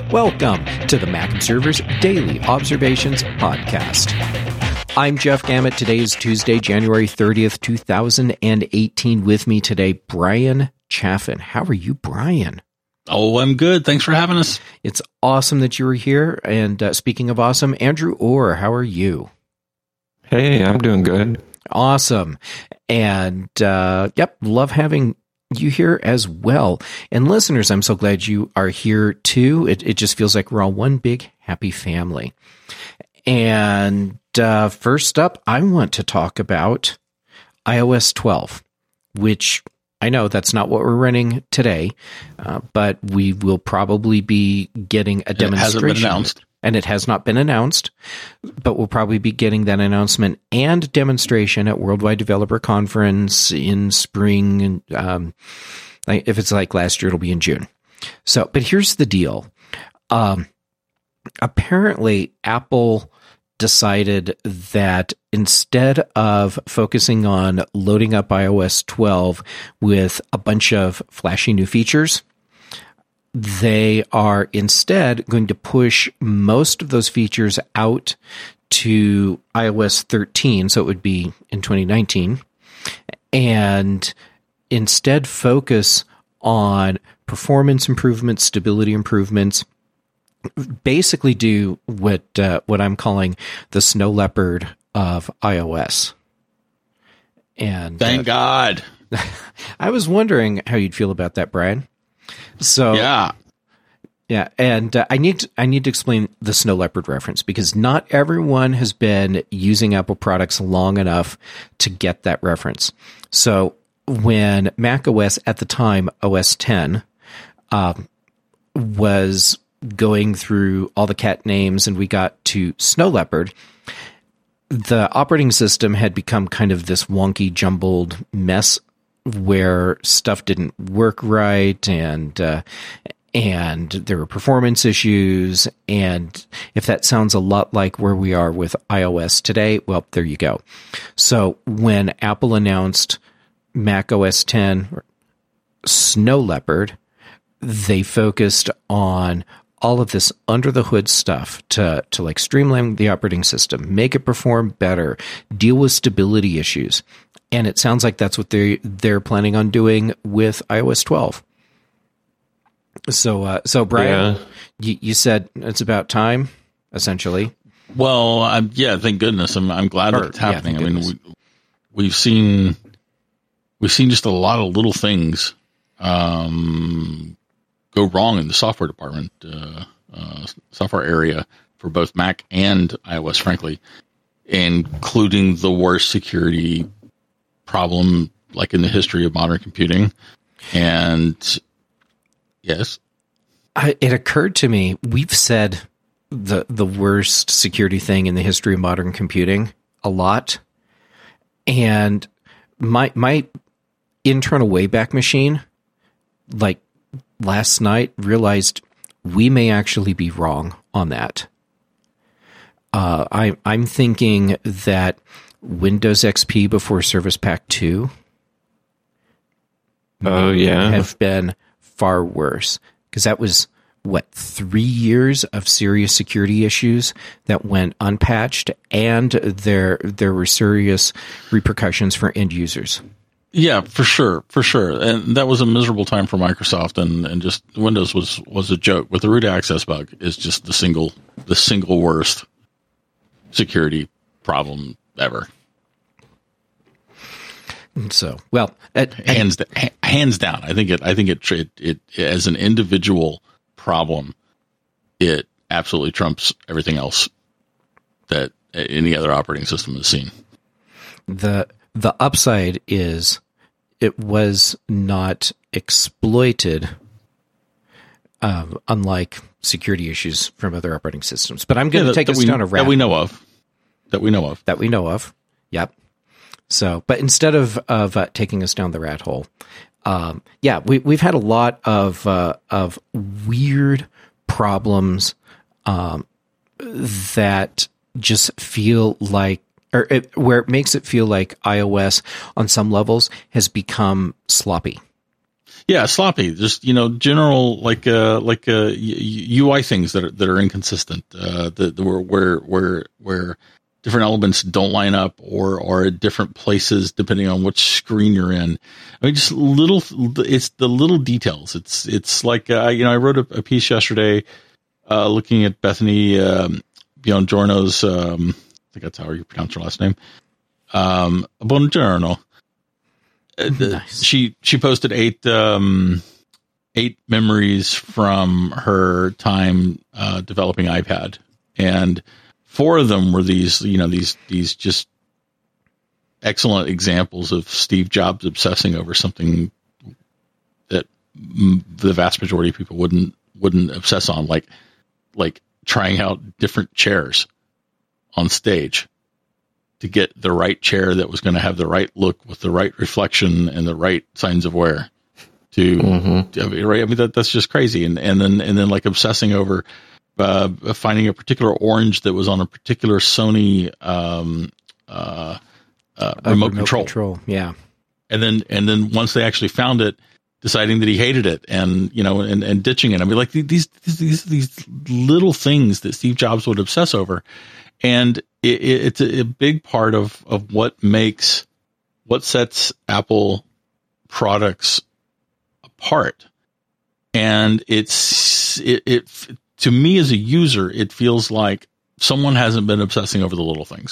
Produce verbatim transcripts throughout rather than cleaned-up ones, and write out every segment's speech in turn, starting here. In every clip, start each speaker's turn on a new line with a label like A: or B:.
A: Welcome to the Mac Observer's Daily Observations Podcast. I'm Jeff Gamet. Today is Tuesday, January thirtieth, two thousand eighteen. With me today, Brian Chaffin. How are you, Brian?
B: Oh, I'm good. Thanks for having us.
A: It's awesome that you were here. And uh, speaking of awesome, Andrew Orr, how are you?
C: Hey, I'm doing good.
A: Awesome. And, uh, yep, love having you here as well. And listeners, I'm so glad you are here too. It, it just feels like we're all one big happy family. And uh, first up, I want to talk about i O S twelve, which I know that's not what we're running today, uh, but we will probably be getting a demonstration. It hasn't been announced. And it has not been announced, but we'll probably be getting that announcement and demonstration at Worldwide Developer Conference in spring. And um, if it's like last year, it'll be in June. So, but here's the deal. Um, apparently, Apple decided that instead of focusing on loading up i O S twelve with a bunch of flashy new features, they are instead going to push most of those features out to i O S thirteen, so it would be in twenty nineteen, and instead focus on performance improvements, stability improvements, basically do what uh, what I'm calling the snow leopard of iOS. And
B: thank uh, God.
A: I was wondering how you'd feel about that, Brian. So
B: yeah,
A: yeah, and uh, I need to, I need to explain the snow leopard reference because not everyone has been using Apple products long enough to get that reference. So when macOS at the time, O S ten, um, was going through all the cat names and we got to snow leopard, the operating system had become kind of this wonky, jumbled mess where stuff didn't work right, and uh, and there were performance issues. And if that sounds a lot like where we are with iOS today, well, there you go. So when Apple announced Mac O S ten Snow Leopard, they focused on all of this under the hood stuff to, to like streamline the operating system, make it perform better, deal with stability issues. And it sounds like that's what they they're planning on doing with i O S twelve. So, uh, so Brian, yeah. you, you said it's about time, essentially.
B: Well, I'm, yeah, thank goodness. I'm I'm glad or, that it's happening. Yeah, I mean, we, we've seen we've seen just a lot of little things um, go wrong in the software department, uh, uh, software area for both Mac and iOS, frankly, including the worst security problem like in the history of modern computing. And yes,
A: I, it occurred to me, we've said the the worst security thing in the history of modern computing a lot, and my my internal Wayback Machine, like last night, realized we may actually be wrong on that. uh I, I'm thinking that Windows X P before Service Pack two
C: oh yeah
A: have been far worse, because that was what three years of serious security issues that went unpatched, and there there were serious repercussions for end users.
B: Yeah, for sure, for sure, and that was a miserable time for Microsoft, and, and just Windows was was a joke. With the root access bug is just the single the single worst security problem ever.
A: So, well, at,
B: hands at, hands down, I think it. I think it, it. It as an individual problem, it absolutely trumps everything else that any other operating system has seen.
A: The the upside is it was not exploited, um, unlike security issues from other operating systems. But I'm going to yeah, take
B: that
A: us
B: we,
A: down a rabbit
B: that we know of. That we know of.
A: That we know of. Yep. So, but instead of of uh, taking us down the rat hole, um, yeah, we we've had a lot of uh, of weird problems um, that just feel like, or it, where it makes it feel like iOS on some levels has become sloppy.
B: Yeah, sloppy. Just, you know, general like uh like uh U I things that are that are inconsistent. Uh, that where where where where different elements don't line up or are at different places depending on which screen you're in. I mean, just little. It's the little details. It's it's like uh, you know, I wrote a, a piece yesterday, uh, looking at Bethany um, Buongiorno's. Um, I think that's how you pronounce her last name. Um, Buongiorno. Nice. She she posted eight um, eight memories from her time uh, developing iPad, and four of them were these you know these these just excellent examples of Steve Jobs obsessing over something that m- the vast majority of people wouldn't wouldn't obsess on, like like trying out different chairs on stage to get the right chair that was going to have the right look with the right reflection and the right signs of wear. To, mm-hmm. to I mean, right? I mean that that's just crazy. And and then and then like obsessing over uh, finding a particular orange that was on a particular Sony um, uh, uh, remote, remote control.
A: control. Yeah.
B: And then and then once they actually found it, deciding that he hated it and you know and, and ditching it. I mean, like these these these little things that Steve Jobs would obsess over. And it, it, it's a, a big part of, of what makes, what sets Apple products apart. And it's, it, it, to me as a user, it feels like someone hasn't been obsessing over the little things.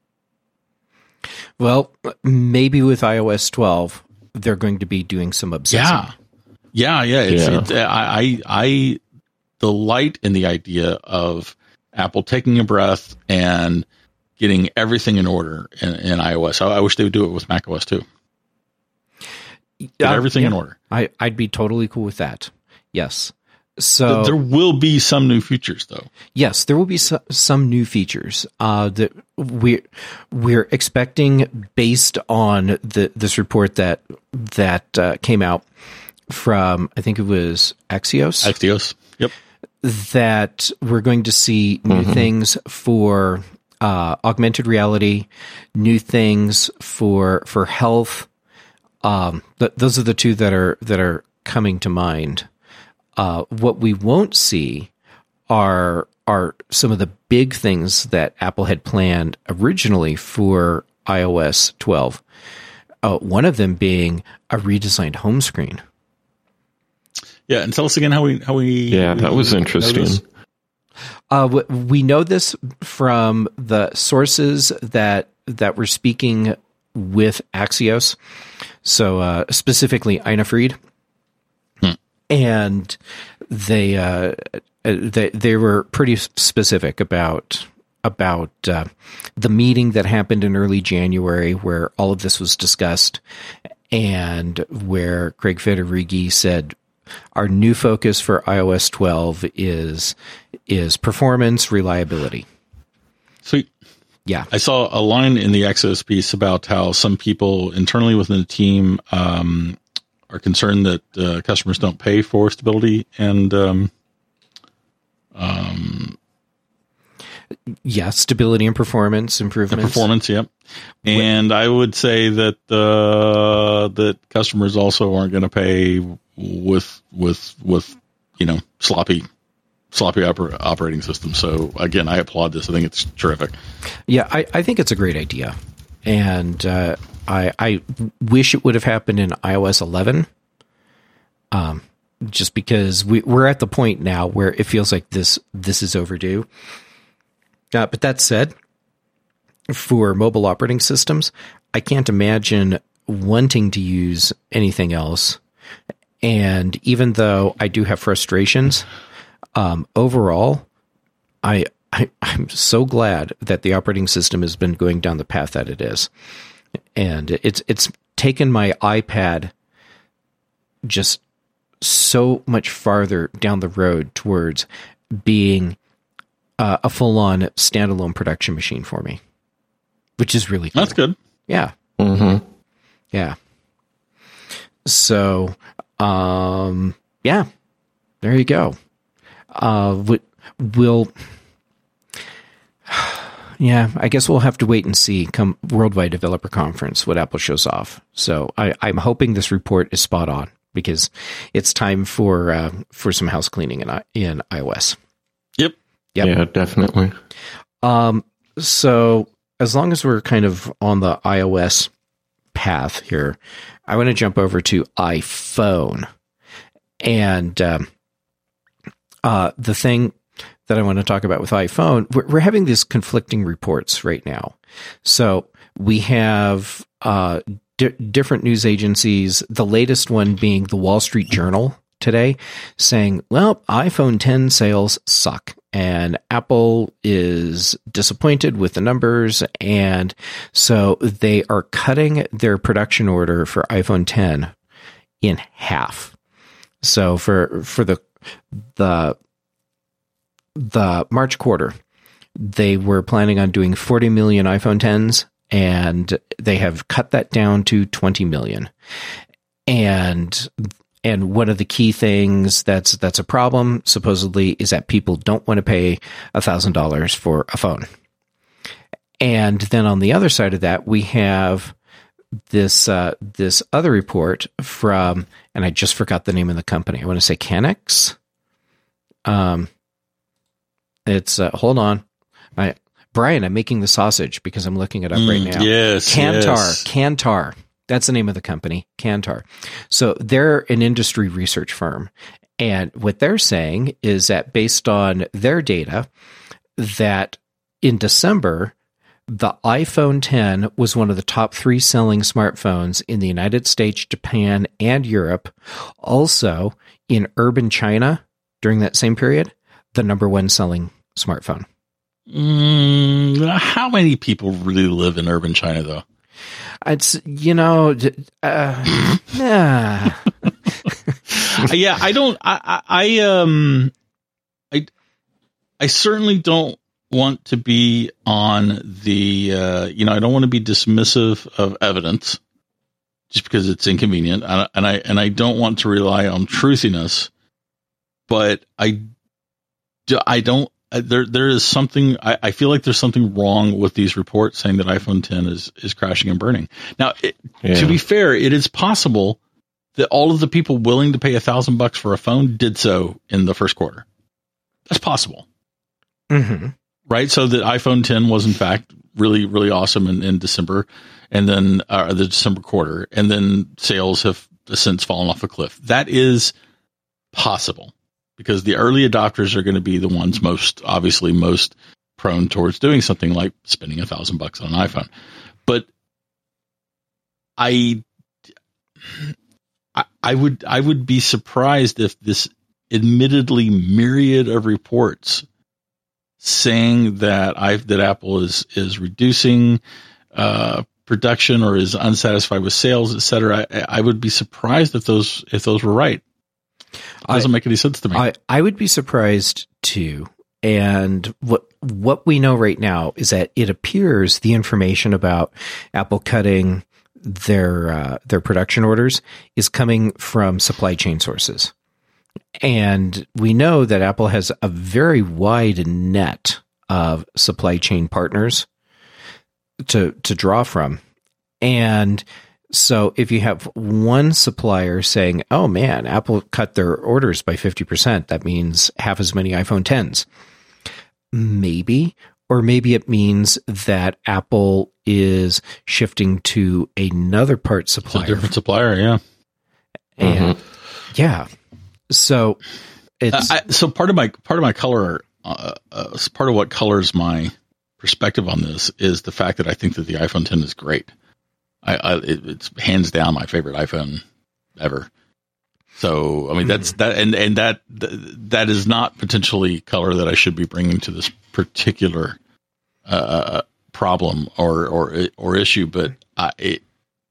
A: Well, maybe with iOS twelve, they're going to be doing some obsessing.
B: Yeah. Yeah. Yeah. It's, yeah. It's, I, I, I delight in the idea of Apple taking a breath and getting everything in order in, in iOS. I, I wish they would do it with macOS too. Get uh, everything
A: yeah.
B: in order.
A: I, I'd be totally cool with that. Yes. So
B: there will be some new features, though.
A: Yes, there will be some, some new features uh, that we're we're expecting based on the this report that that uh, came out from, I think it was Axios.
B: Axios. Yep.
A: That we're going to see new mm-hmm. things for uh, augmented reality, new things for for health. Um, th- those are the two that are that are coming to mind. Uh, what we won't see are are some of the big things that Apple had planned originally for iOS twelve. Uh, one of them being a redesigned home screen.
B: Yeah, and tell us again how we how we.
C: Yeah, that was interesting.
A: Uh, we know this from the sources that that were speaking with Axios, so uh, specifically Ina Fried, hmm. and they uh, they they were pretty specific about about uh, the meeting that happened in early January where all of this was discussed, and where Craig Federighi said, our new focus for iOS twelve is is performance, reliability.
B: Sweet.
A: Yeah.
B: I saw a line in the Axios piece about how some people internally within the team um, are concerned that uh, customers don't pay for stability and um, um,
A: yeah, stability and performance improvements.
B: Performance, yep. And what? I would say that uh, that customers also aren't going to pay with with with you know sloppy sloppy oper- operating systems. So again, I applaud this. I think it's terrific.
A: Yeah, I, I think it's a great idea, and uh, I I wish it would have happened in iOS eleven. Um, just because we we're at the point now where it feels like this this is overdue. Uh, but that said, for mobile operating systems, I can't imagine wanting to use anything else. And even though I do have frustrations, um, overall, I, I I'm so glad that the operating system has been going down the path that it is, and it's it's taken my iPad just so much farther down the road towards being uh, a full-on standalone production machine for me, which is really cool.
B: That's good.
A: Yeah.
C: Mm-hmm.
A: Yeah. So, um, yeah, there you go. Uh, we'll, yeah, I guess we'll have to wait and see come Worldwide Developer Conference what Apple shows off. So I, I'm hoping this report is spot on, because it's time for uh, for some house cleaning in in iOS.
B: Yep.
A: Yep.
C: Yeah, definitely.
A: Um. So as long as we're kind of on the iOS path here, I want to jump over to iPhone, and um, uh, the thing that I want to talk about with iPhone, we're, we're having these conflicting reports right now. So we have uh, di- different news agencies, the latest one being the Wall Street Journal today, saying, well, iPhone ten sales suck, and Apple is disappointed with the numbers, and so they are cutting their production order for iPhone ten in half. So for for the the the March quarter, they were planning on doing forty million iPhone tens, and they have cut that down to twenty million. And and one of the key things that's that's a problem, supposedly, is that people don't want to pay one thousand dollars for a phone. And then on the other side of that, we have this uh, this other report from, and I just forgot the name of the company. I want to say Canex. Um, it's uh, hold on, I, Brian. I'm making the sausage because I'm looking it up mm, right now.
B: Yes,
A: Kantar,
B: yes.
A: Kantar. That's the name of the company, Kantar. So they're an industry research firm, and what they're saying is that based on their data, that in December, the iPhone ten was one of the top three selling smartphones in the United States, Japan, and Europe. Also, in urban China, during that same period, the number one selling smartphone.
B: Mm, how many people really live in urban China, though?
A: It's, you know, uh, yeah.
B: yeah, I don't, I, I, um, I, I certainly don't want to be on the, uh, you know, I don't want to be dismissive of evidence just because it's inconvenient. And I, and I, and I don't want to rely on truthiness, but I, I don't, there, there is something, I, I feel like there's something wrong with these reports saying that iPhone ten is, is crashing and burning. Now, it, yeah. to be fair, it is possible that all of the people willing to pay a thousand bucks for a phone did so in the first quarter. That's possible.
A: Mm-hmm.
B: Right. So the iPhone ten was in fact really, really awesome in, in December, and then uh, the December quarter, and then sales have since fallen off a cliff. That is possible because the early adopters are going to be the ones most obviously most prone towards doing something like spending a thousand bucks on an iPhone. But I, I, I would, I would be surprised if this admittedly myriad of reports saying that I that Apple is is reducing uh, production or is unsatisfied with sales, et cetera. I, I would be surprised if those if those were right. It doesn't I, make any sense to me.
A: I, I would be surprised too. And what what we know right now is that it appears the information about Apple cutting their uh, their production orders is coming from supply chain sources. And we know that Apple has a very wide net of supply chain partners to to draw from. And so if you have one supplier saying, oh man, Apple cut their orders by fifty percent, that means half as many iPhone tens. Maybe, or maybe it means that Apple is shifting to another part supplier.
B: It's a different supplier, yeah.
A: And mm-hmm. yeah. So it's
B: I, so part of my part of my color uh, uh, part of what colors my perspective on this is the fact that I think that the iPhone ten is great. I, I it, it's hands down my favorite iPhone ever. So I mean that's that and and that that is not potentially color that I should be bringing to this particular uh, problem or or or issue, but I, it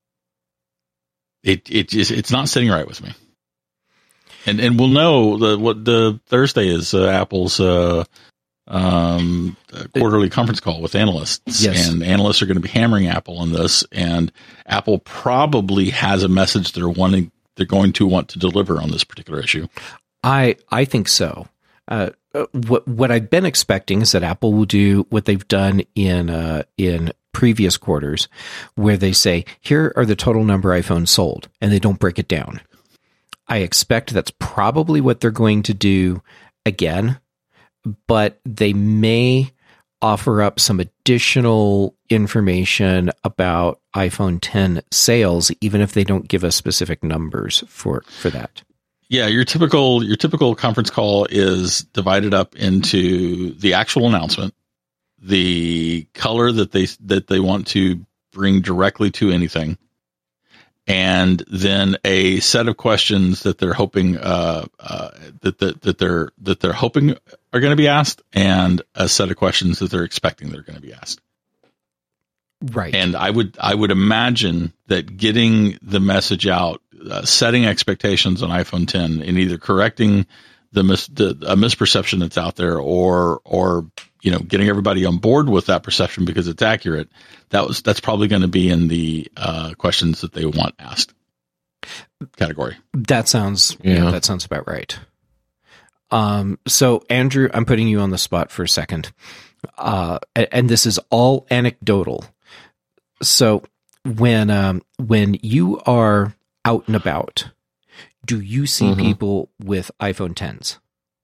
B: it it is it's not sitting right with me. And and we'll know the, what the Thursday is uh, Apple's uh, um, quarterly conference call with analysts,
A: yes.
B: And analysts are going to be hammering Apple on this. And Apple probably has a message they're wanting, they're going to want to deliver on this particular issue.
A: I I think so. Uh, what what I've been expecting is that Apple will do what they've done in uh, in previous quarters, where they say, here are the total number of iPhones sold, and they don't break it down. I expect that's probably what they're going to do again, but they may offer up some additional information about iPhone ten sales, even if they don't give us specific numbers for, for that.
B: Yeah, your typical your typical conference call is divided up into the actual announcement, the color that they that they want to bring directly to anything, and then a set of questions that they're hoping uh, uh, that, that that they're that they're hoping are going to be asked, and a set of questions that they're expecting they're going to be asked.
A: Right.
B: And I would I would imagine that getting the message out, uh, setting expectations on iPhone ten, and either correcting the, mis- the a misperception that's out there, or or you know getting everybody on board with that perception because it's accurate. That was that's probably going to be in the uh, questions that they want asked category.
A: That sounds yeah. yeah, that sounds about right. Um, so Andrew, I'm putting you on the spot for a second, uh, and this is all anecdotal. So when um, when you are out and about, do you see mm-hmm. people with iPhone tens?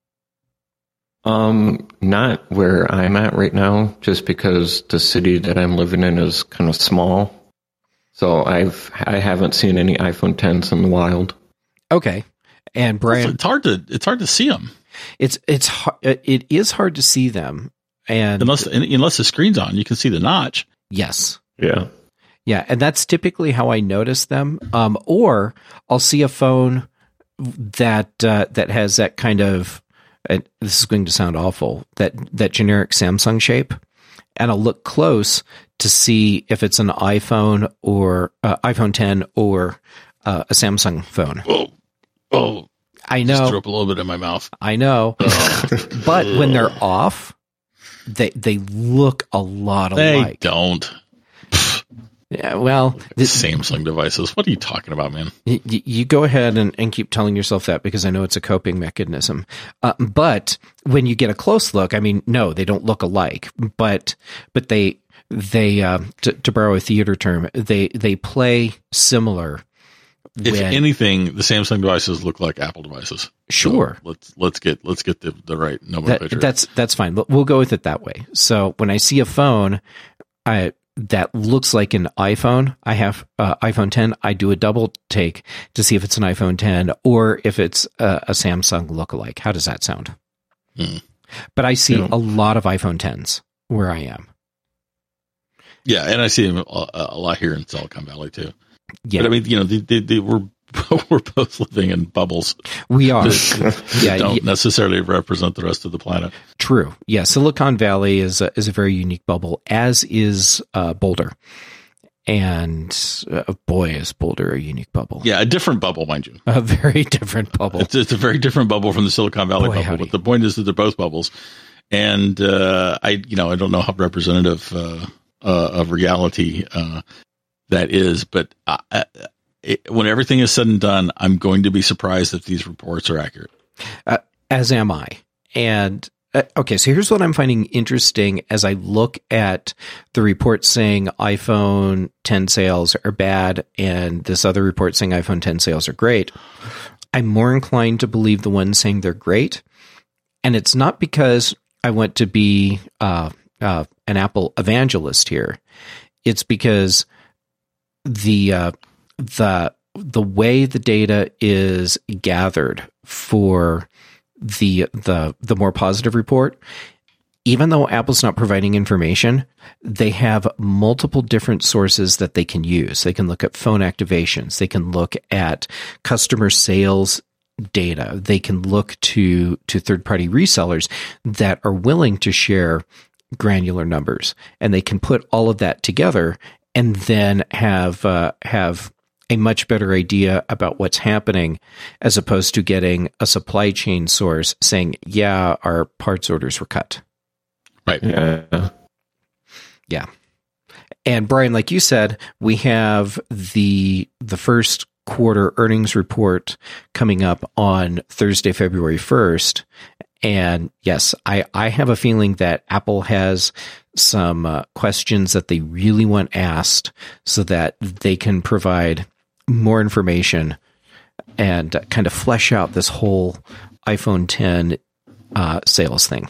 C: Um, not where I'm at right now, just because the city that I'm living in is kind of small. So I've I haven't seen any iPhone tens in the wild.
A: Okay, and Brian,
B: it's hard to it's hard to see them.
A: It's it's it is hard to see them, and
B: unless unless the screen's on, you can see the notch.
A: Yes.
C: Yeah.
A: Yeah, and that's typically how I notice them. Um, or I'll see a phone that uh, that has that kind of, and this is going to sound awful, that that generic Samsung shape, and I'll look close to see if it's an iPhone or uh, iPhone ten or uh, a Samsung phone.
B: Oh, oh!
A: I know.
B: Just threw up a little bit in my mouth.
A: I know, but when they're off, they they look a lot alike.
B: They don't.
A: Yeah, well,
B: this, Samsung devices. What are you talking about, man?
A: You, you go ahead and, and keep telling yourself that because I know it's a coping mechanism. Uh, but when you get a close look, I mean, no, they don't look alike. But but they they uh, to, to borrow a theater term, they they play similar.
B: If when, anything, the Samsung devices look like Apple devices.
A: Sure.
B: So let's let's get let's get the, the right nomenclature.
A: That, that's that's fine. But we'll go with it that way. So when I see a phone, I. that looks like an iPhone, I have uh, iPhone ten, I do a double take to see if it's an iPhone ten or if it's a, a Samsung lookalike. How does that sound?
B: Hmm.
A: But I see
C: yeah.
A: a lot of iPhone tens where I am.
B: Yeah, and I see them a, a lot here in Silicon Valley too.
A: Yeah.
B: But I mean, you know, they, they, they, we're we're both living in bubbles.
A: We are.
B: that,
A: yeah,
B: don't
A: yeah.
B: necessarily represent the rest of the planet.
A: True. Yeah, Silicon Valley is a, is a very unique bubble, as is uh, Boulder. And uh, boy, is Boulder a unique bubble.
B: Yeah, a different bubble, mind you.
A: A very different bubble.
B: It's, it's a very different bubble from the Silicon Valley
A: boy,
B: bubble.
A: howdy.
B: But the point is that they're both bubbles. And uh, I, you know, I don't know how representative uh, uh, of reality uh, that is, but I, I, It, when everything is said and done, I'm going to be surprised if these reports are accurate.
A: Uh, as am I. And uh, okay, so here's what I'm finding interesting as I look at the report saying iPhone ten sales are bad and this other report saying iPhone ten sales are great. I'm more inclined to believe the one saying they're great. And it's not because I want to be uh, uh, an Apple evangelist here. It's because the... Uh, the the way the data is gathered for the the the more positive report, even though Apple's not providing information, they have multiple different sources that they can use. They can look at phone activations, they can look at customer sales data, they can look to to third-party resellers that are willing to share granular numbers, and they can put all of that together and then have uh, have a much better idea about what's happening, as opposed to getting a supply chain source saying, yeah, our parts orders were cut.
B: Right.
C: Yeah.
A: Yeah. And Brian, like you said, we have the the first quarter earnings report coming up on Thursday, February first. And yes, I, I have a feeling that Apple has some uh, questions that they really want asked so that they can provide more information and kind of flesh out this whole iPhone ten uh, sales thing.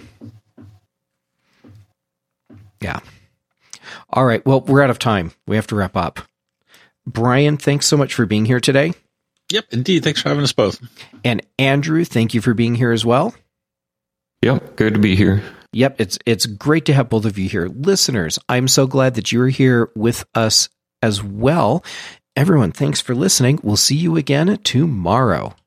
A: Yeah. All right. Well, we're out of time. We have to wrap up. Brian, thanks so much for being here today.
B: Yep, indeed. Thanks for having us both.
A: And Andrew, thank you for being here as well.
C: Yep, good to be here.
A: Yep, it's it's great to have both of you here. Listeners, I'm so glad that you're here with us as well. Everyone, thanks for listening. We'll see you again tomorrow.